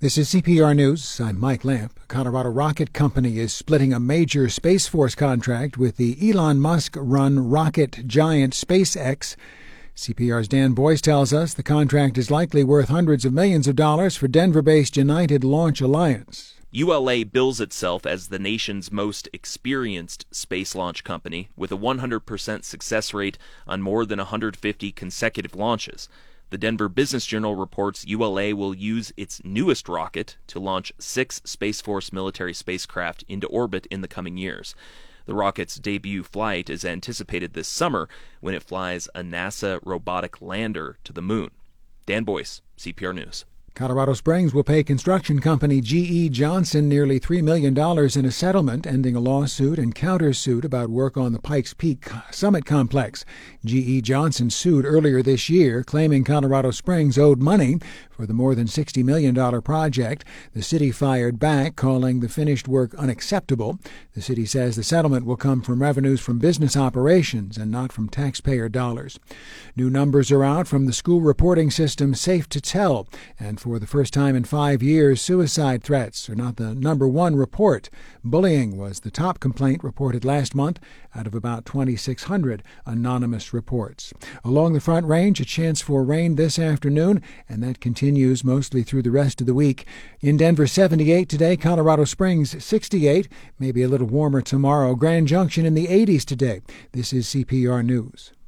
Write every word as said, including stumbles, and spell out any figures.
This is C P R News. I'm Mike Lamp. Colorado Rocket Company is splitting a major Space Force contract with the Elon Musk-run rocket giant SpaceX. C P R's Dan Boyce tells us the contract is likely worth hundreds of millions of dollars for Denver-based United Launch Alliance. U L A bills itself as the nation's most experienced space launch company, with a one hundred percent success rate on more than one hundred fifty consecutive launches. The Denver Business Journal reports U L A will use its newest rocket to launch six Space Force military spacecraft into orbit in the coming years. The rocket's debut flight is anticipated this summer when it flies a NASA robotic lander to the moon. Dan Boyce, C P R News. Colorado Springs will pay construction company G E Johnson nearly three million dollars in a settlement, ending a lawsuit and countersuit about work on the Pikes Peak Summit Complex. G E Johnson sued earlier this year, claiming Colorado Springs owed money for the more than sixty million dollars project. The city fired back, calling the finished work unacceptable. The city says the settlement will come from revenues from business operations and not from taxpayer dollars. New numbers are out from the school reporting system Safe to Tell, and for the first time in five years, suicide threats are not the number one report. Bullying was the top complaint reported last month out of about twenty-six hundred anonymous reports. Along the Front Range, a chance for rain this afternoon, and that continues mostly through the rest of the week. In Denver, seventy-eight today, Colorado Springs, sixty-eight, maybe a little warmer tomorrow. Grand Junction in the eighties today. This is C P R News.